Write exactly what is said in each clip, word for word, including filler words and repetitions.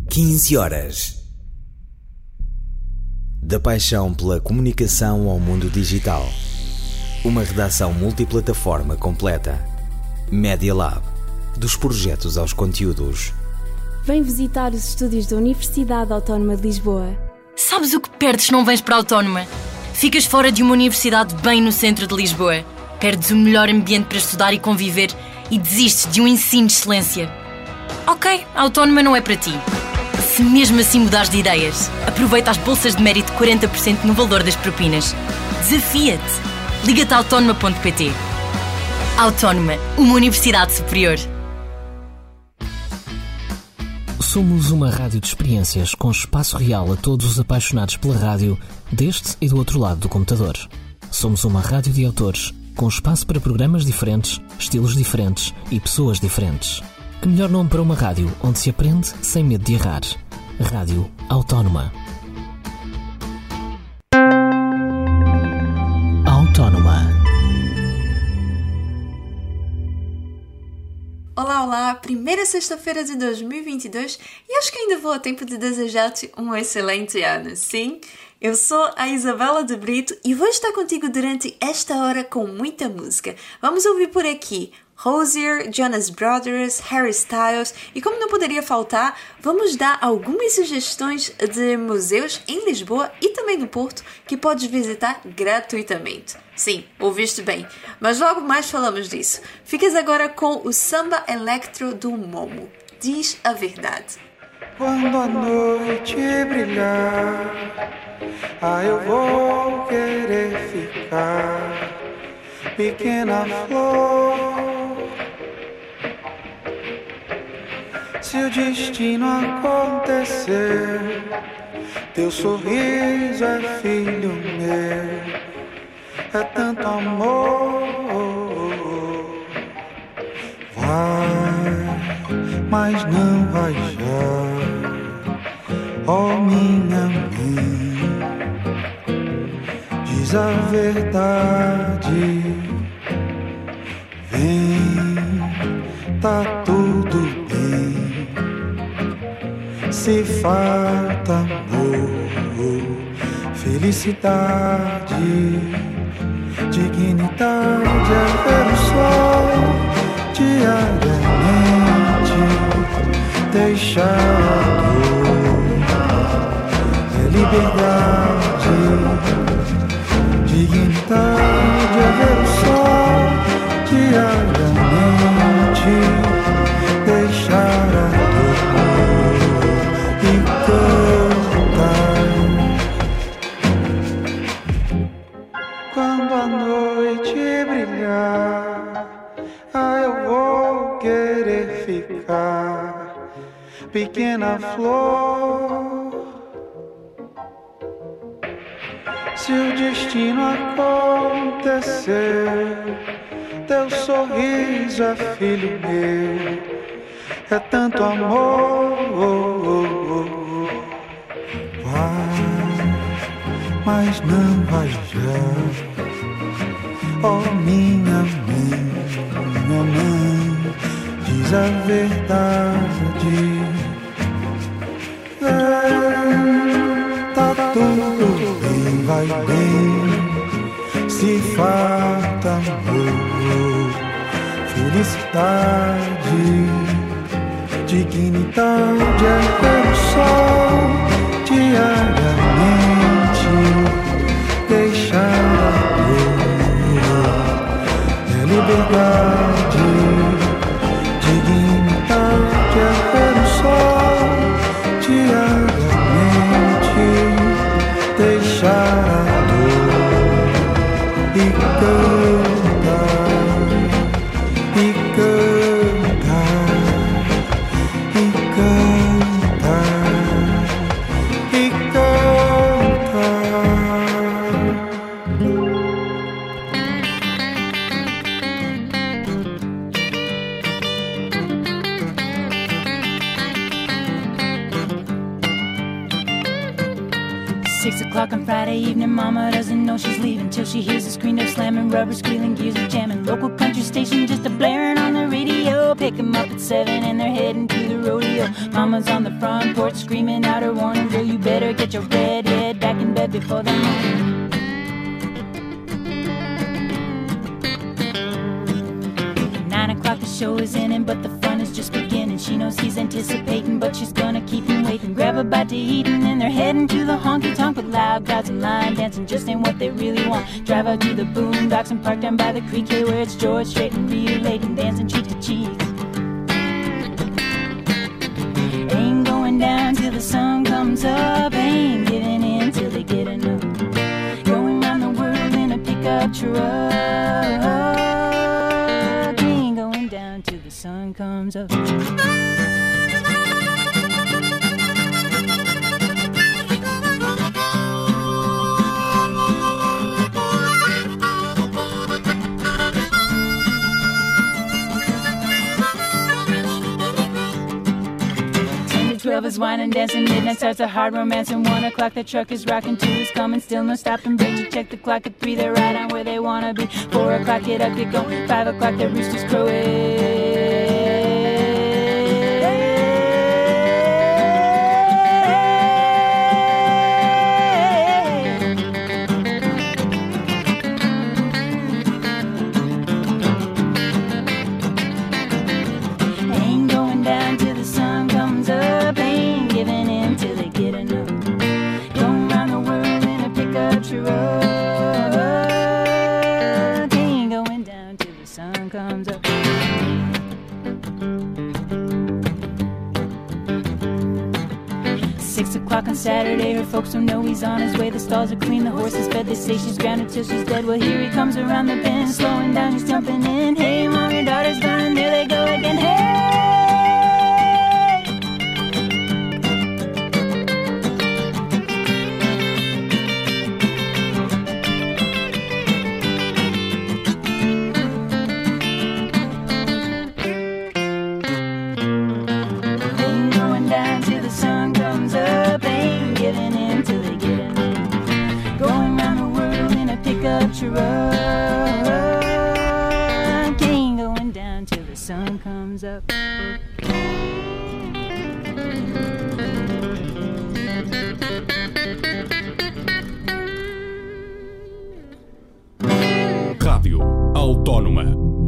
quinze horas. Da paixão pela comunicação ao mundo digital. Uma redação multiplataforma completa. Media Lab. Dos projetos aos conteúdos. Vem visitar os estúdios da Universidade Autónoma de Lisboa. Sabes o que perdes se não vens para a Autónoma? Ficas fora de uma universidade bem no centro de Lisboa. Perdes o melhor ambiente para estudar e conviver e desistes de um ensino de excelência. Ok, a Autónoma não é para ti. Se mesmo assim mudares de ideias, aproveita as bolsas de mérito quarenta por cento no valor das propinas. Desafia-te. Liga-te a autónoma ponto pt. Autónoma, uma universidade superior. Somos uma rádio de experiências com espaço real a todos os apaixonados pela rádio, deste e do outro lado do computador. Somos uma rádio de autores, com espaço para programas diferentes, estilos diferentes e pessoas diferentes. Que melhor nome para uma rádio onde se aprende sem medo de errar. Rádio Autónoma. Autónoma. Olá, olá! Primeira sexta-feira de dois mil e vinte e dois e acho que ainda vou a tempo de desejar-te um excelente ano, sim? Eu sou a Isabela de Brito e vou estar contigo durante esta hora com muita música. Vamos ouvir por aqui Hozier, Jonas Brothers, Harry Styles e, como não poderia faltar, vamos dar algumas sugestões de museus em Lisboa e também no Porto que podes visitar gratuitamente. Sim, ouviste bem, mas logo mais falamos disso. Ficas agora com o samba electro do Momo. Diz a verdade. Quando a noite brilhar, ah, eu vou querer ficar, pequena flor. Se o destino acontecer, teu sorriso é filho meu, é tanto amor. Vai, mas não vai já, ó minha mãe, diz a verdade, vem, tá tudo bem. Se falta amor, felicidade, dignidade é ver o sol diariamente, deixar a dor, é liberdade, dignidade é ver o sol diariamente, deixar a dor. Quando a noite brilhar, ah, eu vou querer ficar, pequena flor. Se o destino acontecer, teu sorriso é filho meu, é tanto amor. Vai, mas não vai já, ó minha mãe, minha mãe, diz a verdade, é, tá tudo bem, vai bem, se falta amor, felicidade, dignidade é ver o sol diariamente, deixar a dor, é liberdade, dignidade é ver o sol diariamente, deixar a dor e cantar, e cantar, e cantar, e cantar. Six o'clock on Friday evening, mama doesn't know she's leaving till she hears the screen door slamming, rubber squealing, gears are jamming. Local country station just a blaring on the radio. pick them up at seven and they're heading to the rodeo. Mama's on the front porch screaming out her warning, girl, you better get your red head back in bed before the morning. Nine o'clock the show is ending, but the fun is just beginning. She knows he's anticipating, but she's gonna keep him waiting. Grab a bite to eat and then they're heading to the honky-tonk with loud crowds and line dancing just ain't what they really want. Drive out to the boondocks and park down by the creek here where it's George Strait and real late and dancing cheek to cheek. Ain't going down till the sun comes up, ain't giving in till they get enough. Going around the world in a pickup truck, ain't going down till the sun comes up. twelve is wine and dancing, midnight starts a hard romance, and one o'clock the truck is rocking, two is coming, still no stopping break. You check the clock at three, they're right on where they wanna be. Four o'clock, get up, get going. Five o'clock, the rooster's crowing. Ain't going down till the sun comes up. Six o'clock on Saturday, her folks don't know he's on his way. The stalls are clean, the horses fed, they say she's grounded till she's dead. Well, here he comes around the bend, slowing down, he's jumping in. Hey, mom, your daughter's gone, there they go again. Hey! Truck ain't going down till the sun comes up. Rádio Autónoma.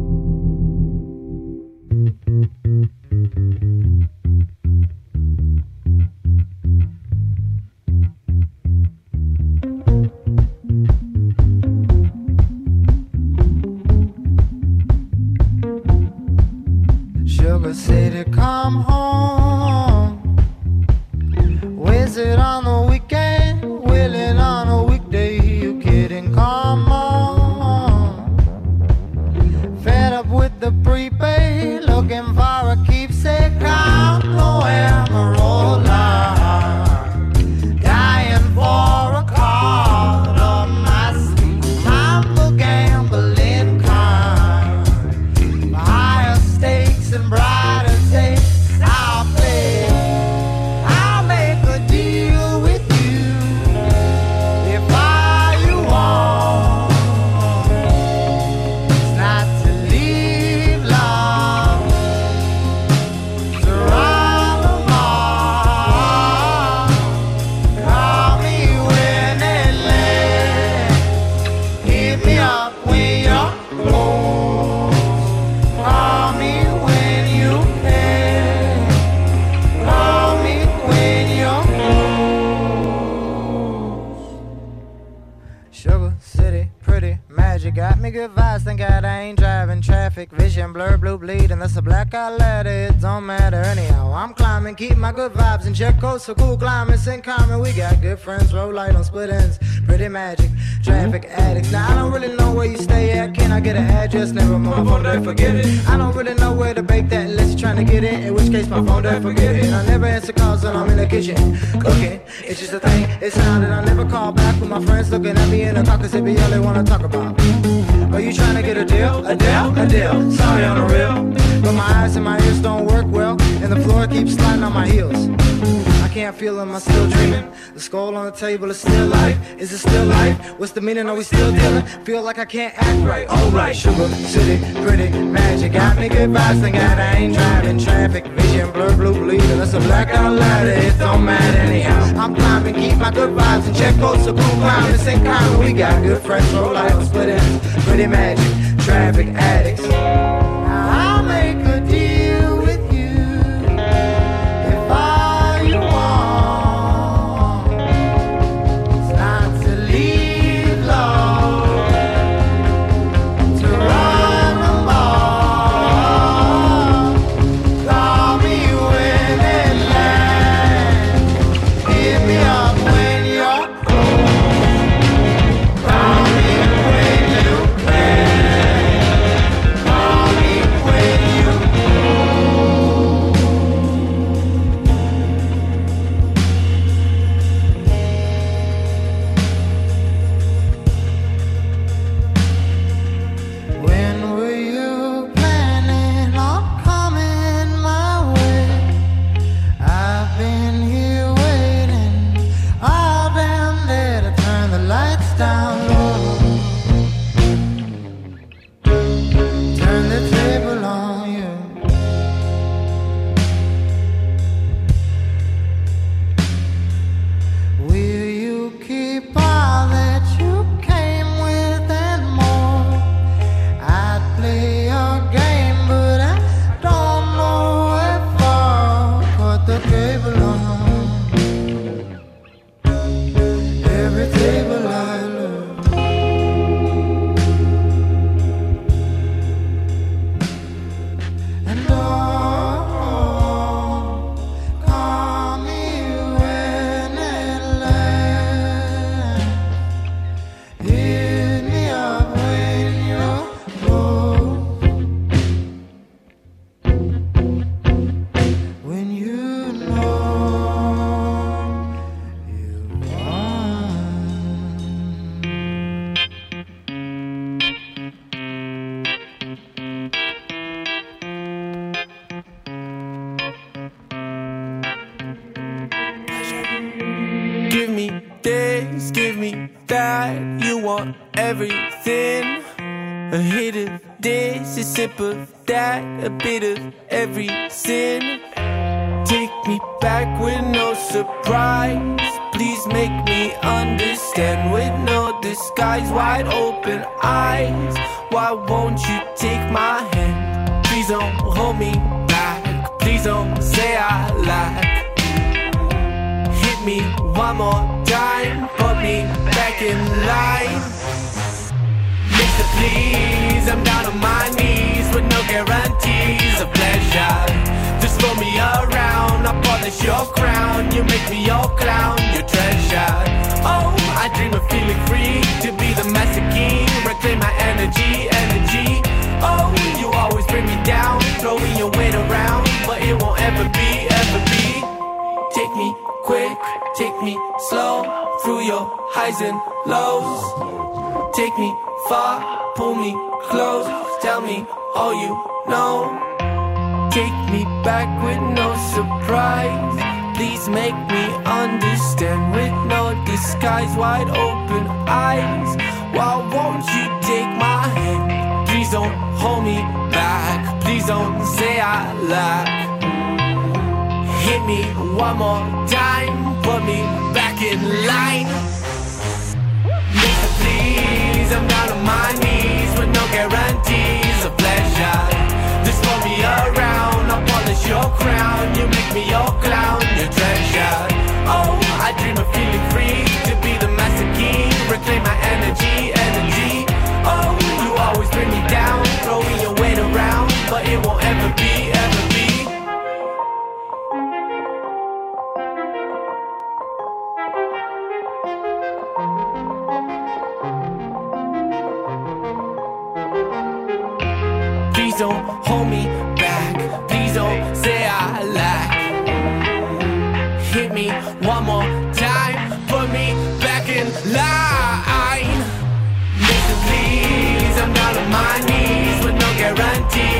Sugar City, come home. Visit on the weekend, willing on a weekday. You kidding? Come on. Fed up with the prepaid, looking for a keepsake. Count no emerald line, dying for a card of my sleep. I'm the gambling kind, higher stakes and brighter days. I'll play, I'll make a deal with you if all you want is not to leave love to run along. Call me when it lands, hit me up when you're close. Call me when you can, call me when you're close. Sugar City, pretty magic, got me good vibes, thank God I ain't driving traffic. Vision blur, blue bleed, unless a blackout ladder, it don't matter anyhow. I'm climbing, keep my good vibes in check, coast for cool climates in common. We got good friends, roll light on split ends, pretty magic, traffic addicts. Now I don't really know where you stay at, can I get an address? Never mind, my phone dead, forget it. I don't really know where to bake that unless you're trying to get in, in which case my phone dead, forget it. I never answer calls when I'm in the kitchen cooking, it's just a thing, it's now that I never call back when my friends looking at me in the car, cause it be all they wanna talk about. Are you trying to get a deal? A deal? A deal. Sorry on the real, but my eyes and my ears don't work well, and the floor keeps sliding on my heels. I can't feel, am I still dreaming? The skull on the table is still life. Is it still life? What's the meaning? Are we still dealing? Feel like I can't act right. Alright, Sugar City, pretty magic. Got me good vibes, thank God I ain't driving traffic. Vision blur, blue bleeding. That's a blackout ladder. It don't matter anyhow. I'm climbing, keep my good vibes and check coats so cool climbing. This ain't common. We got good friends for life. Split ends, pretty magic. Traffic addicts. I'll make a deal with you if all you want is not to leave love, to run the ball. Call me when it lands, hit me up when you're close. Call me when you can.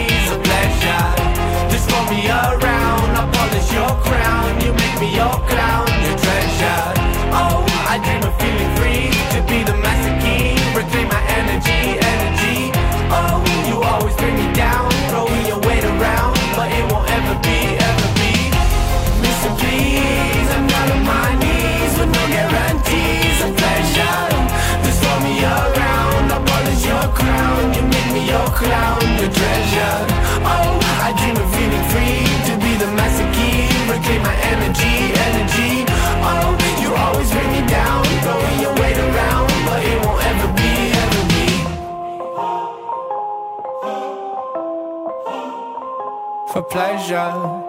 Guarantees of pleasure. Just follow me around, I'll polish your crown. You make me your clown. pleasure.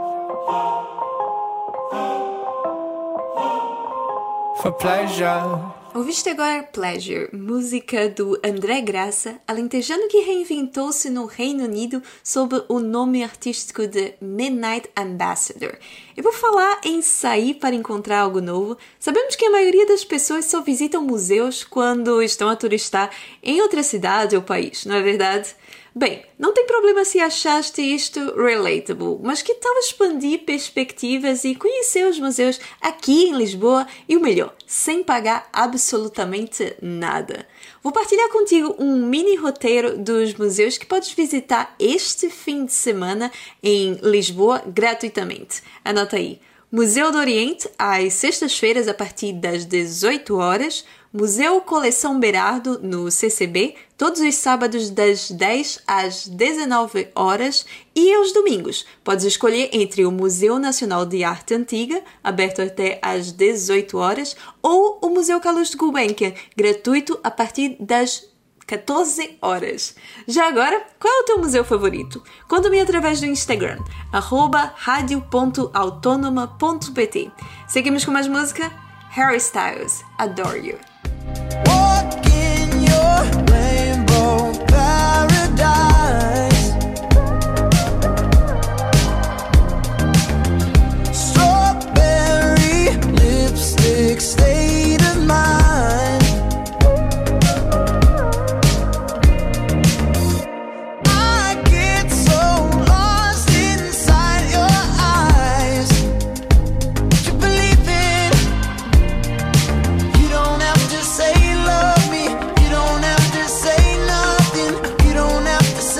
For pleasure. Ouviste agora Pleasure, música do André Graça, alentejano que reinventou-se no Reino Unido sob o nome artístico de Midnight Ambassador. E por falar em sair para encontrar algo novo, sabemos que a maioria das pessoas só visitam museus quando estão a turistar em outra cidade ou país, não é verdade? Bem, não tem problema se achaste isto relatable, mas que tal expandir perspectivas e conhecer os museus aqui em Lisboa e o melhor, sem pagar absolutamente nada? Vou partilhar contigo um mini roteiro dos museus que podes visitar este fim de semana em Lisboa gratuitamente. Anota aí. Museu do Oriente, às sextas-feiras a partir das dezoito horas, Museu Coleção Berardo, no C C B, todos os sábados das dez às dezenove horas e aos domingos. Podes escolher entre o Museu Nacional de Arte Antiga, aberto até às dezoito horas, ou o Museu Calouste Gulbenkian, gratuito a partir das catorze horas. Já agora, qual é o teu museu favorito? Conta-me através do Instagram, arroba radio ponto autonoma ponto pt. Seguimos com mais música? Harry Styles, Adore You. Walk in your rainbow paradise. Strawberry lipstick state of mind. I get so lost inside your eyes. You believe it. You don't have to say love me. You don't have to say nothing. You don't have to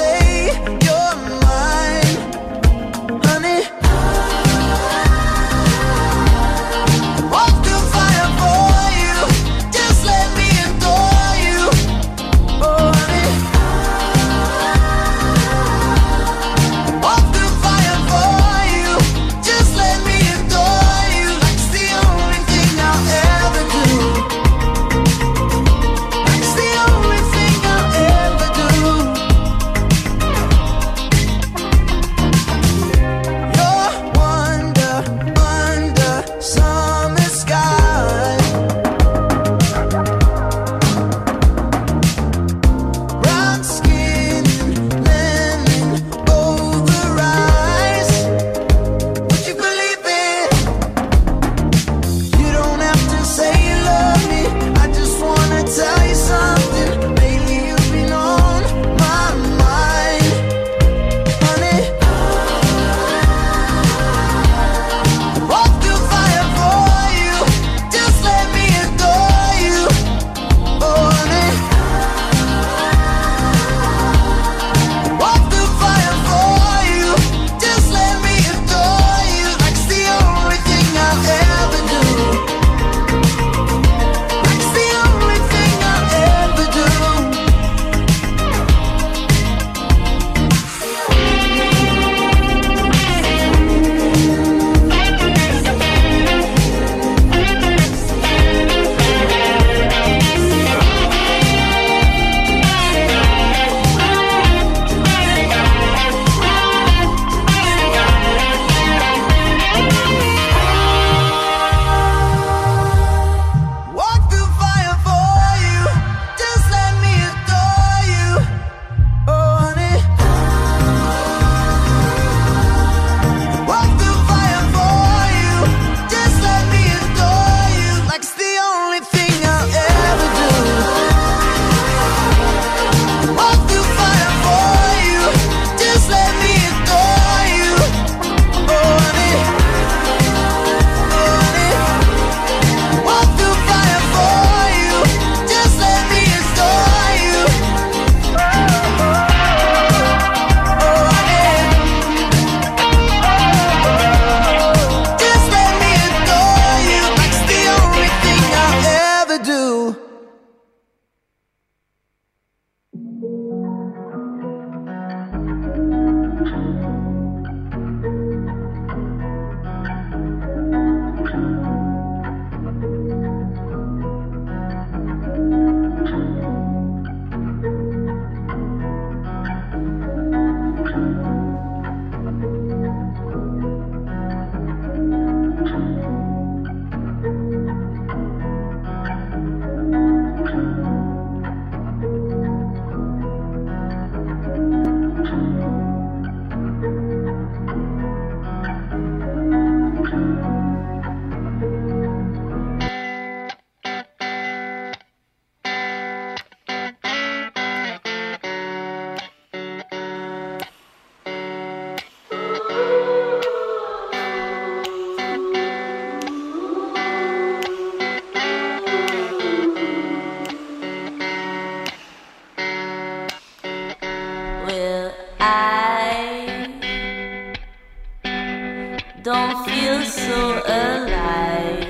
don't feel so alive.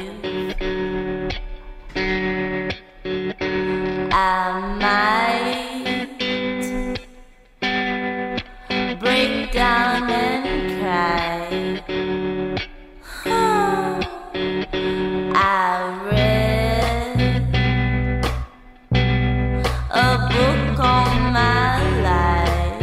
I might break down and cry. Oh, I read a book on my life,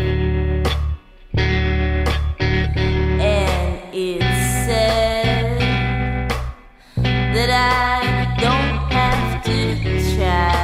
and it said that I don't have to try.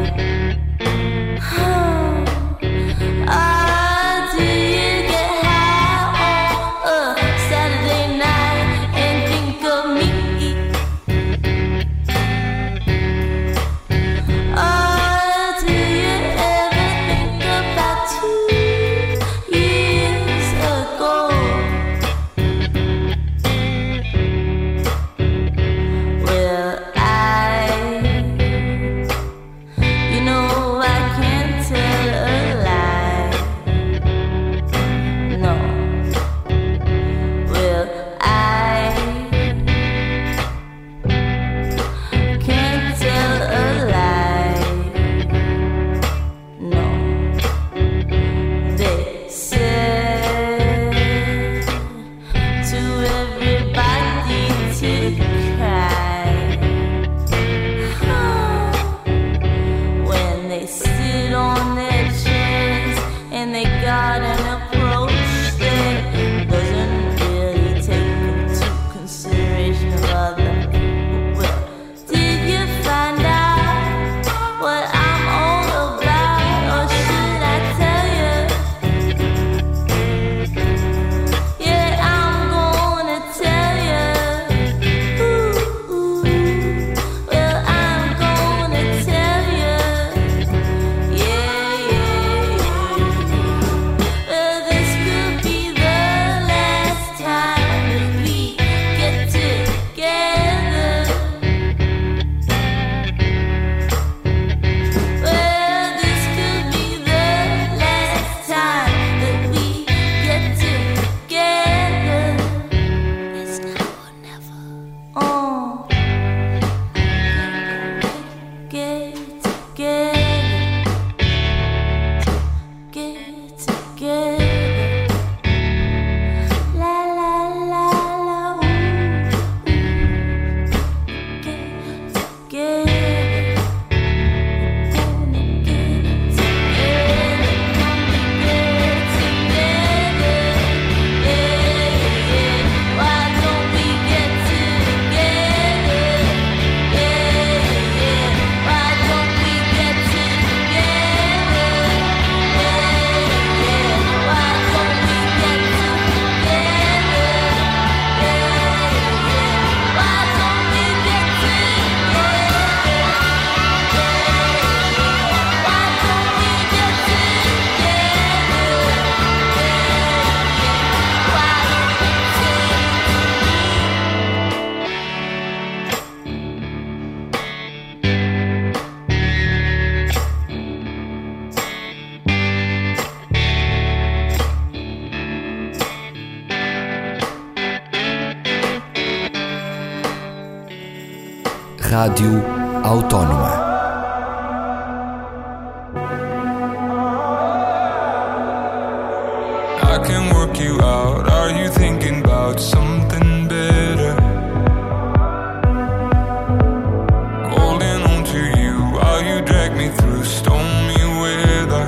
Rádio Autónoma. I can work you out. Are you thinking about something better? Holding on to you while you drag me through stormy weather.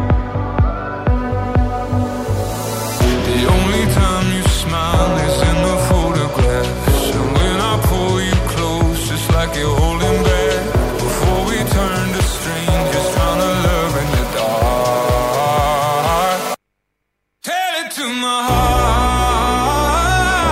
The only time you smile is in the photographs, and when I pull you close, just like you're holding back, before we turn to strangers trying to love in the dark. Tell it to my heart.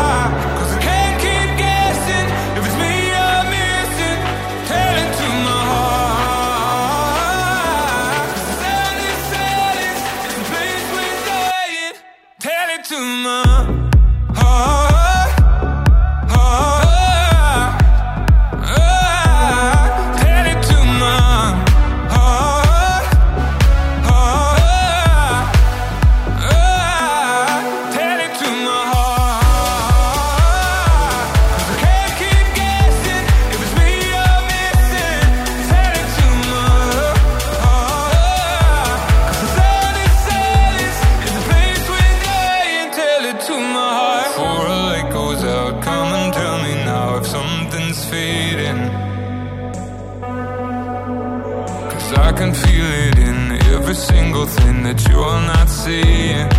can feel it in every single thing that you're not seeing.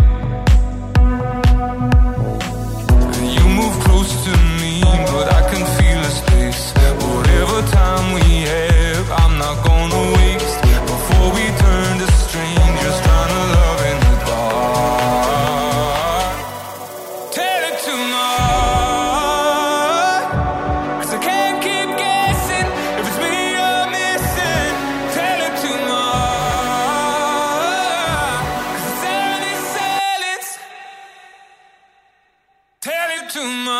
You move close to me, but I can feel the space. Whatever time we have, I'm not gonna waste. Before we turn to strangers, trying to love in the dark. Tell it to my heart, 'cause I can't keep guessing if it's me you're missing. Tell it to my heart, 'cause the sound is silence. Tell it to my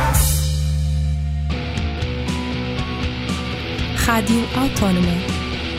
Rádio Autónoma.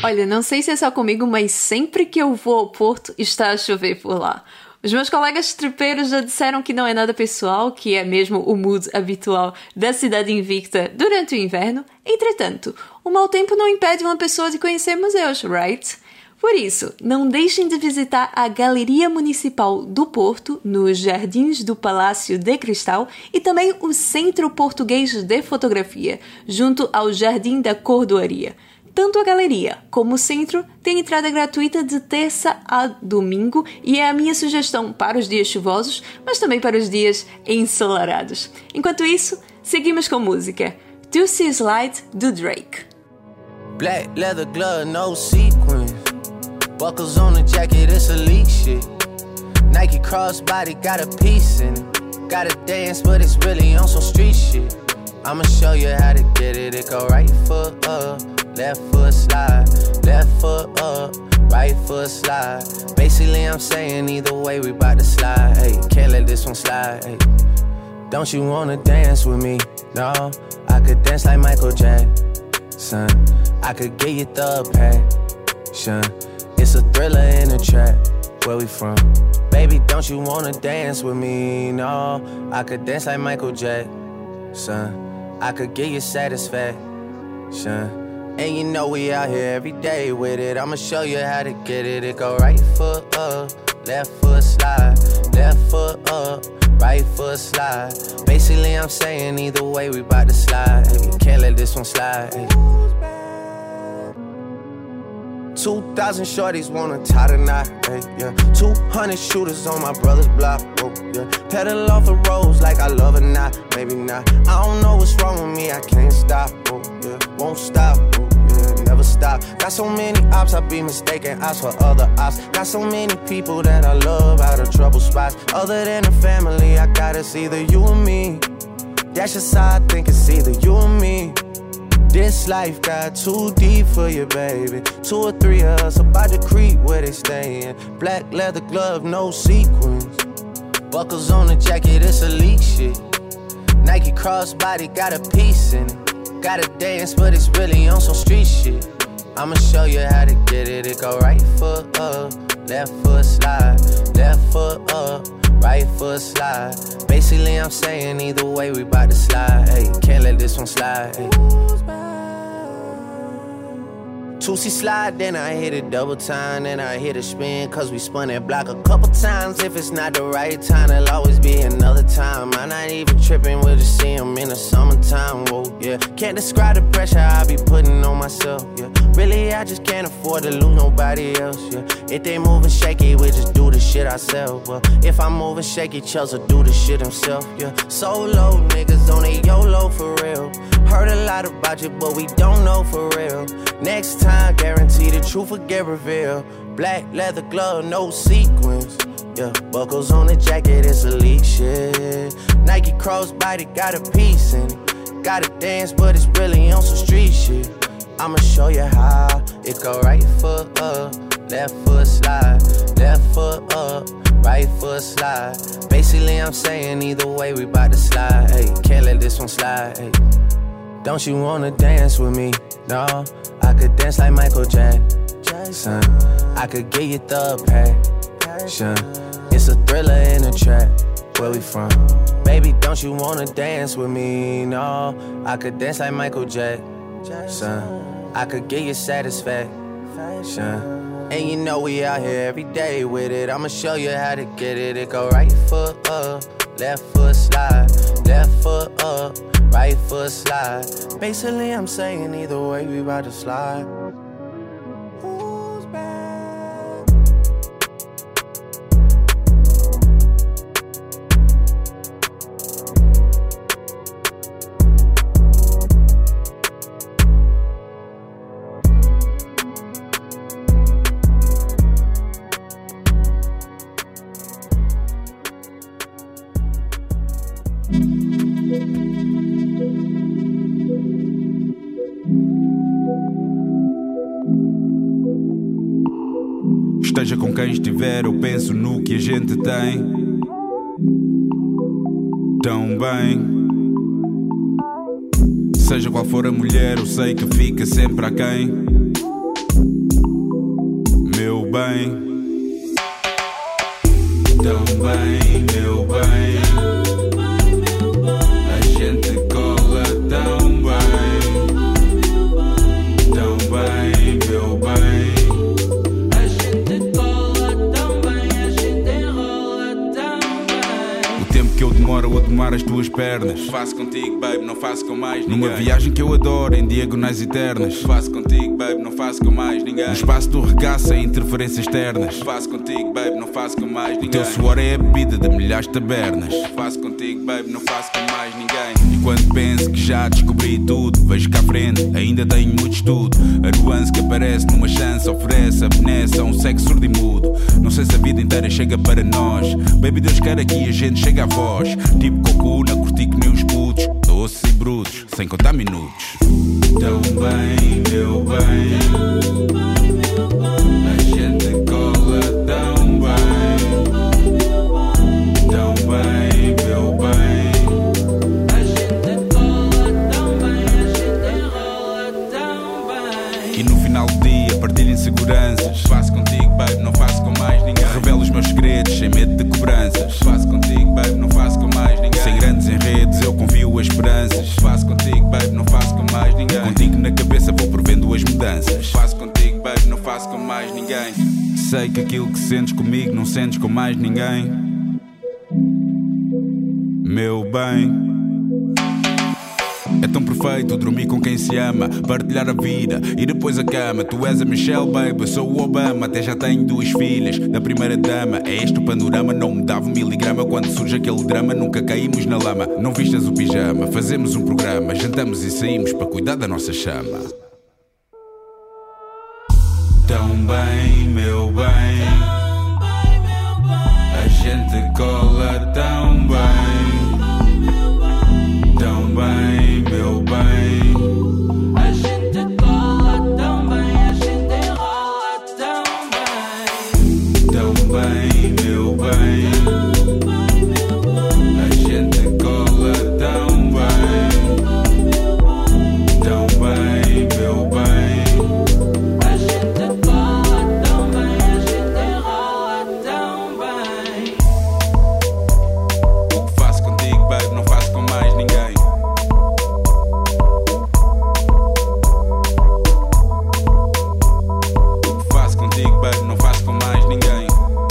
Olha, não sei se é só comigo, mas sempre que eu vou ao Porto está a chover por lá. Os meus colegas trepeiros já disseram que não é nada pessoal, que é mesmo o mood habitual da cidade invicta durante o inverno. Entretanto, o mau tempo não impede uma pessoa de conhecer museus, right? Por isso, não deixem de visitar a Galeria Municipal do Porto, nos Jardins do Palácio de Cristal, e também o Centro Português de Fotografia, junto ao Jardim da Cordoaria. Tanto a galeria como o centro têm entrada gratuita de terça a domingo e é a minha sugestão para os dias chuvosos, mas também para os dias ensolarados. Enquanto isso, seguimos com música. Juicy Slide, do Drake. Black leather glove, no sequins. Buckles on the jacket, it's elite shit. Nike crossbody, got a piece in it. Gotta dance, but it's really on some street shit. I'ma show you how to get it. It go right foot up, left foot slide, left foot up, right foot slide. Basically I'm saying either way we bout to slide. Hey, can't let this one slide. Hey, don't you wanna dance with me? No, I could dance like Michael Jackson. I could get you the passion. It's a thriller in a trap. Where we from? Baby, don't you wanna dance with me? No, I could dance like Michael Jackson. I could give you satisfaction. And you know we out here every day with it. I'ma show you how to get it. It go right foot up, left foot slide, left foot up, right foot slide. Basically I'm saying either way we bout to slide. Hey, can't let this one slide. Hey. Two thousand shorties wanna tie the knot, hey, yeah. Two hundred shooters on my brother's block, oh, yeah. Pedal off the roads like I love or not, maybe not. I don't know what's wrong with me, I can't stop, oh, yeah. Won't stop, oh, yeah, never stop. Got so many ops, I be mistaken ops for other ops. Got so many people that I love out of trouble spots. Other than the family, I got it's either you or me. That's just how I think it's either you or me. This life got too deep for you, baby. Two or three of us about to creep where they stayin'. Black leather glove, no sequins. Buckles on the jacket, it's elite shit. Nike crossbody, got a piece in it. Gotta dance, but it's really on some street shit. I'ma show you how to get it. It go right foot up, left foot slide, left foot up, right foot slide. Basically I'm saying either way we bout to slide. Hey, can't let this one slide. Hey. Two-C slide, then I hit it double time, then I hit a spin, cause we spun that block a couple times. If it's not the right time, there'll always be another time. I'm not even tripping, we'll just see them in the summertime, whoa, yeah. Can't describe the pressure I be putting on myself, yeah. Really, I just can't afford to lose nobody else, yeah. If they moving shaky, we just do the shit ourselves, well. If I'm moving shaky, Chelsea do the shit himself, yeah. Solo niggas on a YOLO for real. Heard a lot about you, but we don't know for real. Next time, guarantee the truth will get revealed. Black leather glove, no sequins. Yeah, buckles on the jacket, it's elite shit. Nike crossbody, got a piece in it. Gotta dance, but it's really on some street shit. I'ma show you how. It go right foot up, left foot slide, left foot up, right foot slide. Basically I'm saying either way we bout to slide. Hey, can't let this one slide. Hey. Don't you wanna dance with me? No, I could dance like Michael Jackson. I could give you the passion. It's a thriller in a trap. Where we from? Baby, don't you wanna dance with me? No, I could dance like Michael Jackson. I could give you satisfaction. And you know we out here every day with it. I'ma show you how to get it. It go right foot up, left foot slide, left foot up, right foot slide. Basically I'm saying either way we bout to slide. Esteja com quem estiver, eu penso no que a gente tem tão bem. Seja qual for a mulher, eu sei que fica sempre aquém. bem, tão bem, meu bem. A gente cola tão bem, tão bem, meu bem. A gente cola tão bem, a gente enrola tão bem. O tempo que eu demoro a tomar as tuas pernas, faço contigo, baby, não faço com mais ninguém. Numa viagem que eu adoro, em diagonais eternas, faço contigo, baby, não faço com mais ninguém. No espaço do regaço, sem interferências externas, faço contigo, baby, não faço com mais ninguém. O teu suor é a bebida de milhares de tabernas, faço contigo, baby, não faço com mais ninguém. E quando penso que já descobri tudo, vejo cá à frente, ainda tenho muito estudo. A nuance que aparece numa chance oferece a benesse a um sexo surdo e mudo. Não sei se a vida inteira chega para nós, baby, Deus quer aqui a gente chega à voz. Tipo coco na curti que nem uns putos, doces e brutos, sem contar minutos. Tão bem, meu bem, a gente cola tão bem, tão bem, meu bem. A gente cola tão bem, a gente enrola tão bem. E no final do dia partilho inseguranças, faço contigo, baby, não faço com mais ninguém. Revelo os meus segredos sem medo de cobranças, faço contigo, baby, não faço com mais ninguém. Sem grandes enredos eu confio as esperanças, faço contigo, baby, não faço com mais ninguém. Contigo na cabeça vou prevendo as mudanças, faço contigo, baby, não faço com mais ninguém. Sei que aquilo que sentes comigo não sentes com mais ninguém, meu bem. É tão perfeito dormir com quem se ama, partilhar a vida e depois a cama. Tu és a Michelle, baby, eu sou o Obama. Até já tenho duas filhas, da primeira dama. É este o panorama, não me dava um miligrama. Quando surge aquele drama, nunca caímos na lama. Não vistas o pijama, fazemos um programa, jantamos e saímos para cuidar da nossa chama. Tão bem, meu bem, a gente cola tão bem, tão bem, meu bem. A gente cola tão bem, a gente enrola tão bem, tão bem, meu bem. A gente cola tão bem, tão bem, meu bem. A gente cola tão bem, a gente enrola tão bem. O que faço contigo, baby, não faço com mais ninguém. O que faço contigo, baby, não faço com mais ninguém.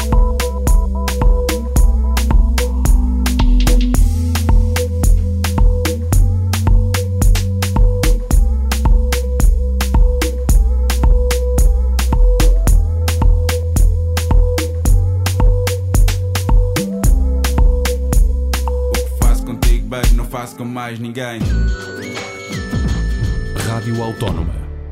Não faço com mais ninguém. Rádio Autónoma.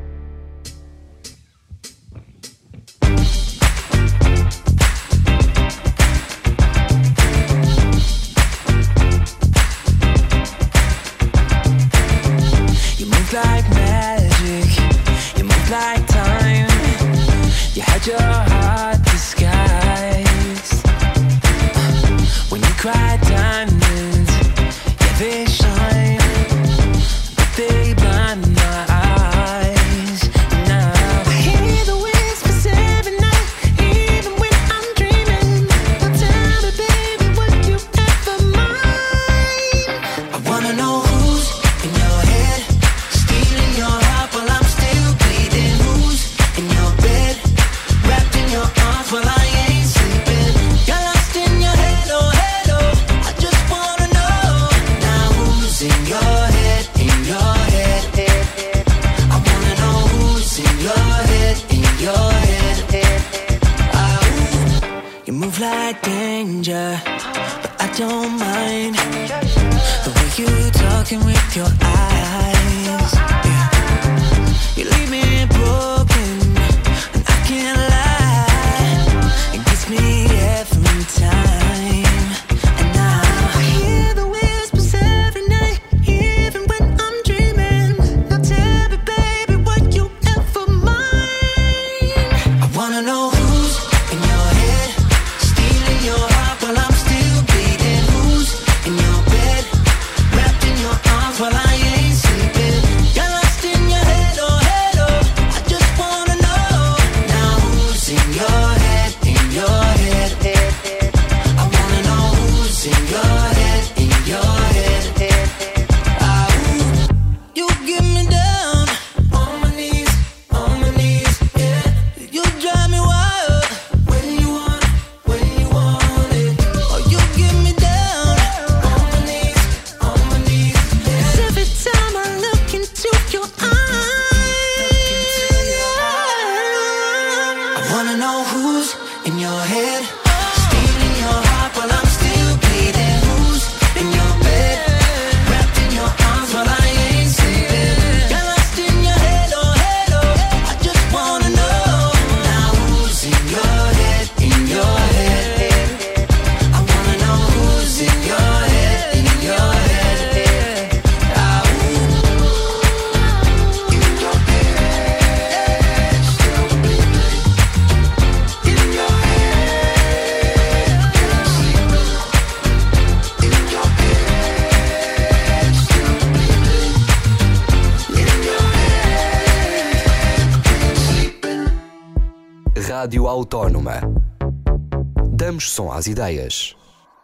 You move like magic, you move like time. You had your heart disguised. When you cried diamonds, they shine, but they blind my eyes. Now I hear the whispers every night, even when I'm dreaming. Now tell me, baby, would you ever mind? I wanna know who's in your head, stealing your heart while I'm still bleeding. Who's in your bed, wrapped in your arms while I ain't sleeping. You're lost in your head, oh head, oh. I just wanna know now who's in your head, in your head, head, head. I wanna know who's in your head, in your head, head, head. Ah, ooh. You move like danger, but I don't mind the way you talking with your eyes. Yeah. You leave me broken, and I can't lie. It gets me every time. And now I hear the whispers every night, even when I'm dreaming. Now tell me, baby, would you ever mind? I wanna know who's in your head, stealing your heart while I'm still bleeding. Who's in your bed, wrapped in your arms while I ain't sleeping. You're lost in your head, oh head, oh. I just your head? Stealing your heart while I'm still bleeding. Who's in your bed? Wrapped in your arms while I ain't sleeping. Got lost in your head, oh head, oh. I just wanna know now who's in your head, in your head. I wanna know who's in your head, in your head. Ah, ooh. In your head, still bleeding. In your head, sleeping. In your head, still bleeding. In your head, sleeping. Rádio Autónoma. Damos som às ideias.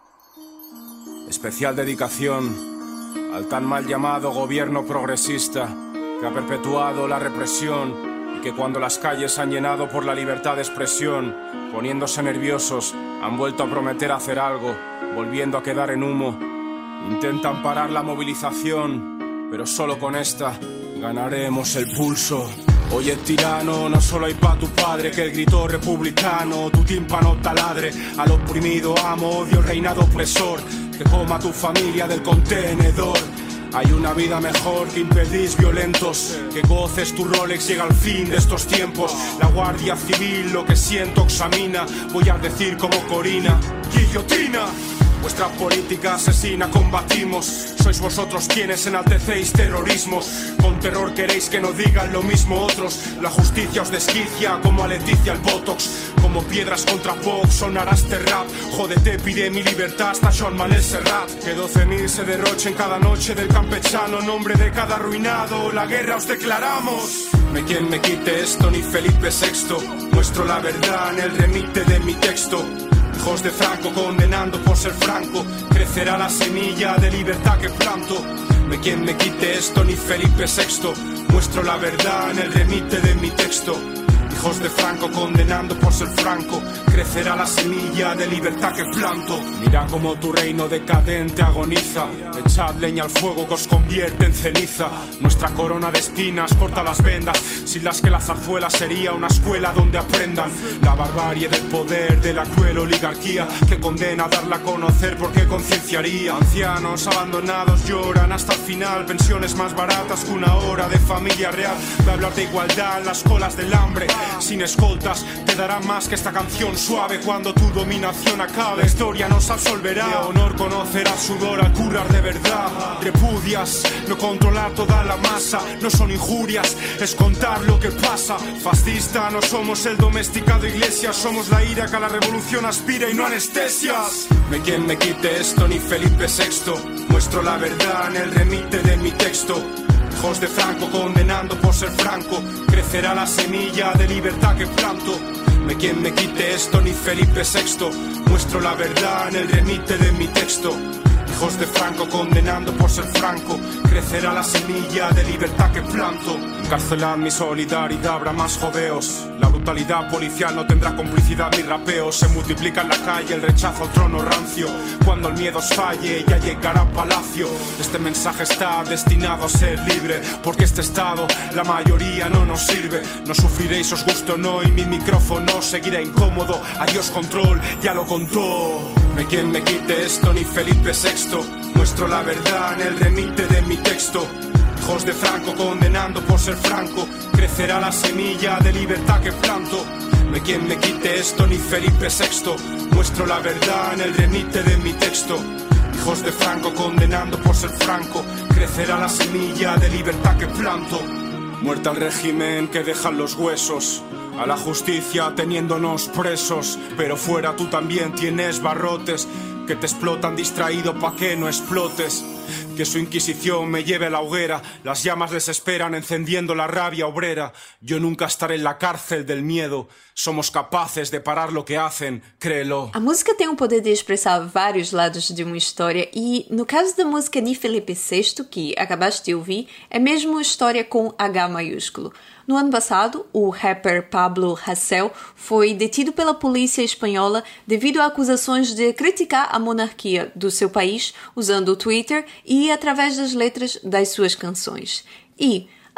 Especial dedicación al tan mal llamado gobierno progresista que ha perpetuado la represión y que cuando las calles han llenado por la libertad de expresión, poniéndose nerviosos, han vuelto a prometer hacer algo, volviendo a quedar en humo. Intentan parar la movilización, pero solo con esta ganaremos el pulso. Oye, tirano, no solo hay pa' tu padre que el grito republicano, tu tímpano taladre, al oprimido amo, odio el reinado opresor, que coma tu familia del contenedor. Hay una vida mejor que impedís violentos, que goces tu Rolex, llega al fin de estos tiempos. La Guardia Civil lo que siento examina, voy a decir como Corina, guillotina. Vuestra política asesina combatimos, sois vosotros quienes enaltecéis terrorismos. Con terror queréis que no digan lo mismo otros. La justicia os desquicia como a Leticia el Botox. Como piedras contra Vox sonará este rap. Jódete, pide mi libertad hasta Joan Manuel Serrat. Que doce mil se derrochen cada noche del campechano. Nombre de cada arruinado, la guerra os declaramos. No hay quien me quite esto ni Felipe sexto. Muestro la verdad en el remite de mi texto. Hijos de Franco condenando por ser franco, crecerá la semilla de libertad que planto. No hay quien me quite esto ni Felipe sexto. Muestro la verdad en el remite de mi texto. Hijos de Franco condenando por ser franco, crecerá la semilla de libertad que planto. Mira cómo tu reino decadente agoniza. Echad leña al fuego que os convierte en ceniza. Nuestra corona de espinas corta las vendas, sin las que la zarzuela sería una escuela donde aprendan la barbarie del poder de la cruel oligarquía que condena a darla a conocer porque concienciaría. Ancianos abandonados lloran hasta el final, pensiones más baratas que una hora de familia real. De hablar de igualdad en las colas del hambre, sin escoltas, te dará más que esta canción suave. Cuando tu dominación acabe, la historia nos absolverá. De honor conocerá sudor al curar de verdad. Repudias no controlar toda la masa, no son injurias, es contar lo que pasa. Fascista, no somos el domesticado iglesia, somos la ira que a la revolución aspira y no anestesias. No hay quien me quite esto ni Felipe sexto. Muestro la verdad en el remite de mi texto. Hijos de Franco condenando por ser franco, crecerá la semilla de libertad que planto. No hay quien me quite esto ni Felipe sexto. Muestro la verdad en el remite de mi texto. Hijos de Franco condenando por ser franco, crecerá la semilla de libertad que planto. Encarcelad mi solidaridad, habrá más jodeos. La brutalidad policial no tendrá complicidad ni rapeos. Se multiplica en la calle el rechazo al trono rancio. Cuando el miedo os falle ya llegará a palacio. Este mensaje está destinado a ser libre, porque este estado la mayoría no nos sirve. No sufriréis os gusto o no y mi micrófono seguirá incómodo. Adiós control, ya lo contó. No hay quien me quite esto ni Felipe sexto. Muestro la verdad en el remite de mi texto. Hijos de Franco condenando por ser franco, crecerá la semilla de libertad que planto. No hay quien me quite esto ni Felipe sexto. Muestro la verdad en el remite de mi texto. Hijos de Franco condenando por ser franco, crecerá la semilla de libertad que planto. Muerta al régimen que dejan los huesos, a la justicia teniéndonos presos. Pero fuera tú también tienes barrotes que te explotan distraído pa' que no explotes. Que su inquisición me lleve a la hoguera, las llamas les esperan encendiendo la rabia obrera. Yo nunca estaré en la cárcel del miedo, somos capaces de parar lo que hacen, créelo. A música tem o poder de expressar vários lados de uma história e, no caso da música de Felipe sexto, que acabaste de ouvir, é mesmo história com H maiúsculo. No ano passado, o rapper Pablo Hasél foi detido pela polícia espanhola devido a acusações de criticar a monarquia do seu país usando o Twitter e através das letras das suas canções. E,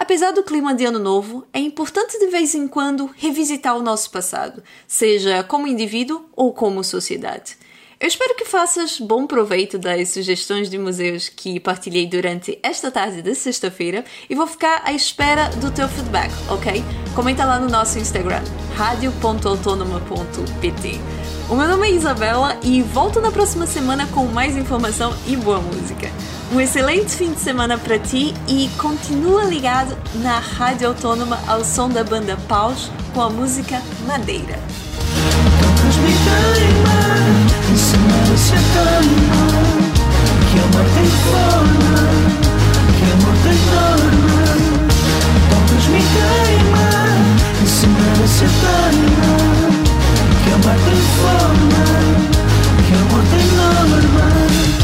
Apesar do clima de ano novo, é importante de vez em quando revisitar o nosso passado, seja como indivíduo ou como sociedade. Eu espero que faças bom proveito das sugestões de museus que partilhei durante esta tarde de sexta-feira e vou ficar à espera do teu feedback, ok? Comenta lá no nosso Instagram, radio ponto autonoma ponto p t. O meu nome é Isabela e volto na próxima semana com mais informação e boa música. Um excelente fim de semana para ti e continua ligado na Rádio Autônoma ao som da banda Paus com a música Madeira. Esse otoño, que amor tem forma, que amor tem norma. Tocas me queima, ensinar esse otoño, que amor tem forma, que amor tem norma.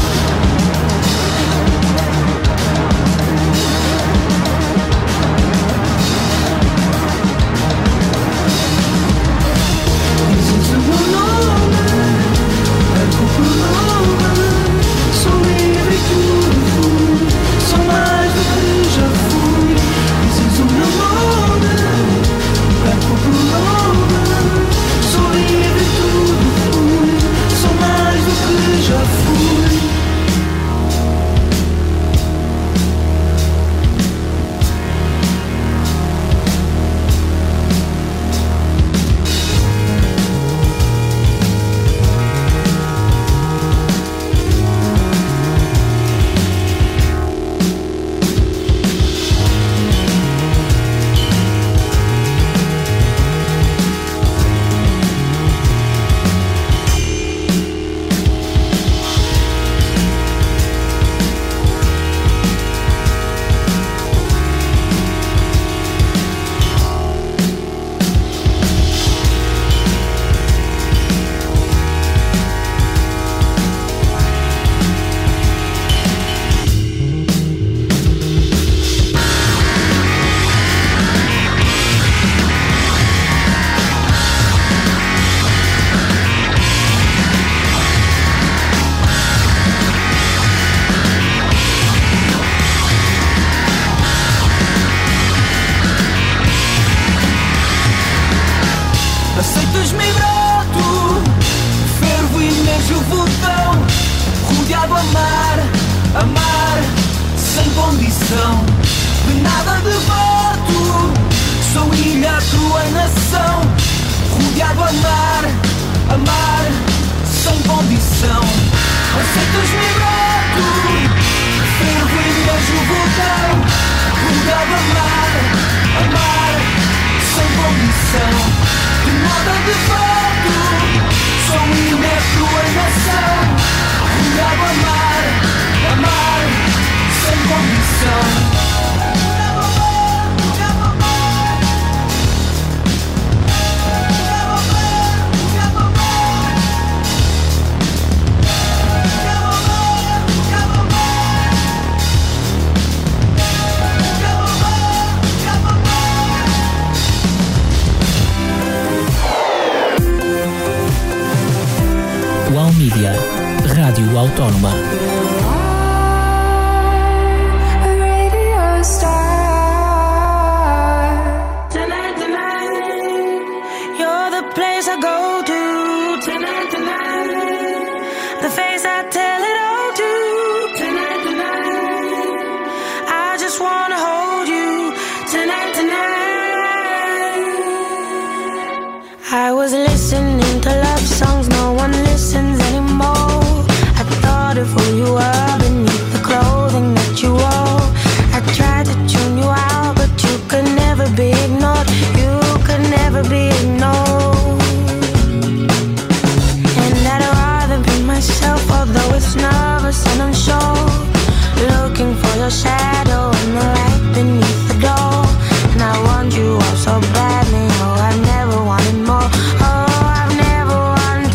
Aceitas-me broto, fervo e emerjo vultão, rodeado a mar, amar, sem condição, de nada devoto, sou ilha, crua e nação, rodeado a mar, amar, sem condição. Aceitas-me broto, fervo e emerjo vultão, rodeado a mar, amar, sem condição. De nada de fato, sou ilha, crua e nação, rodeado a mar, amar, sem condição. Mídia, Rádio Autónoma. I was listening to love songs no one listens anymore. I thought of who you were beneath the clothing that you wore. I tried to tune you out, but you could never be ignored. You could never be ignored. And I'd rather be myself, although it's nervous and unsure. Looking for your shadow in the light beneath the door. And I want you all so badly, oh, I never wanted more. Oh, I've never wanted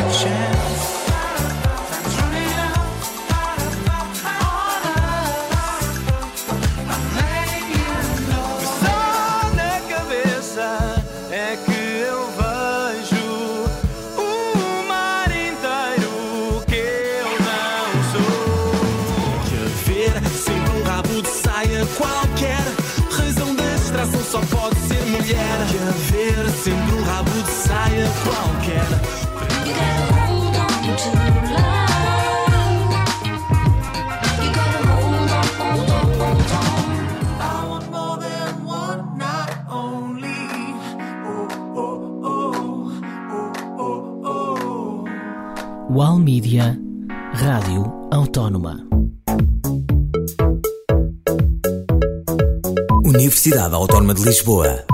chance. Time's running out. I'm letting you know. Só na cabeça é que eu vejo o mar inteiro que eu não sou. Que haver sempre um rabo de saia qualquer. Razão da distração só pode ser mulher. Que haver sempre um rabo de saia qualquer. You gotta hold on to love. You gotta hold on, hold on, hold on. I want more than one, not only. Oh, oh, oh, oh, oh, oh. Wall Media, Rádio Autónoma. Universidade Autónoma de Lisboa.